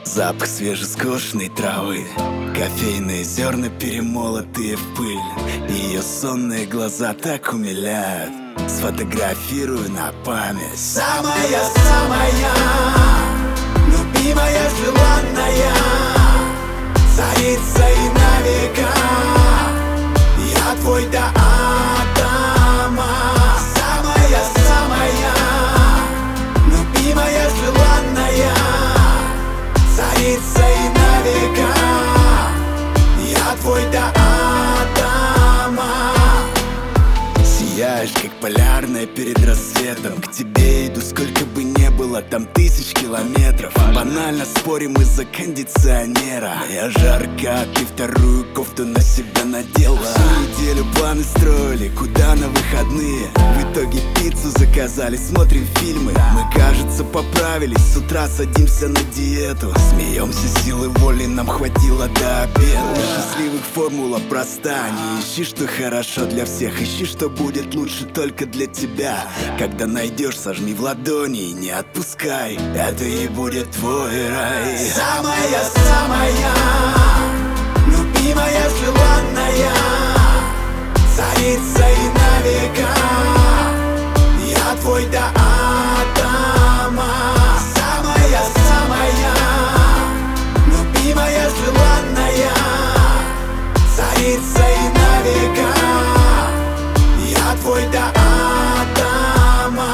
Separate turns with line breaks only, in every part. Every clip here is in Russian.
Запах свежескошенной травы, кофейные зерна, перемолотые в пыль. Ее сонные глаза так умиляют, сфотографирую на память. Самая-самая любимая, желанная, царица и на века. Я твой до атома. Самая-самая любимая, желанная, царица и на века. Я твой до атома. Сияешь, как полярная перед рассветом. К тебе иду, сколько бы не было там тысяч километров. Банально спорим из-за кондиционера. Я жарко, а ты вторую кофту на себя надела. Всю неделю планы строили, куда на выходные. В итоге пиццу заказали, смотрим фильмы. Мы, кажется, поправились, с утра садимся на диету. Смеемся, силы воли нам хватило до обеда. Для счастливых формула проста: не ищи, что хорошо для всех, ищи, что будет лучше только для тебя. Когда найдешь, сожми в ладони и не отпускай, это и будет твой рай. Самая-самая любимая, желанная, царица и на века. Я твой до атома. Самая-самая любимая, желанная, царица и на века. Я твой до атома.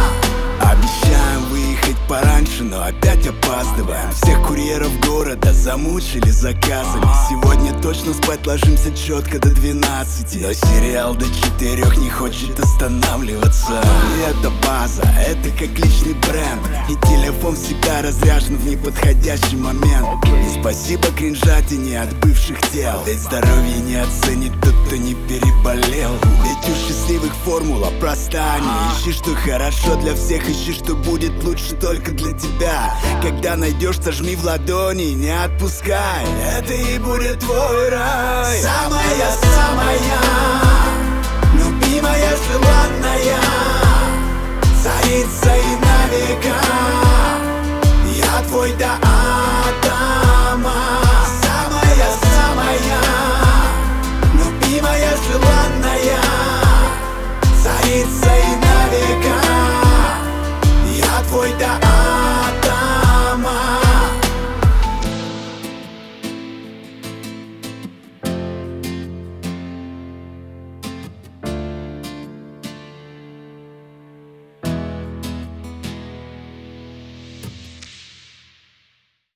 Обещаем выехать пораньше, но опять опаздываем. Всех курьеров города замучили заказами. Сегодня точно спать ложимся четко до 12. Но сериал до 4 не хочет останавливаться. И это база, это как личный бренд. И телефон всегда разряжен в неподходящий момент. И спасибо кринжатине от бывших тел. Ведь здоровье не оценит тот, кто не переболел. Ведь у счастливых формула проста: не ищи, что хорошо для всех, ищи, что будет лучше только для тебя. Когда найдешь, сожми в ладони и не отпускай, это и будет твой рай. Самая-самая любимая, желанная, царица и на века. Я твой до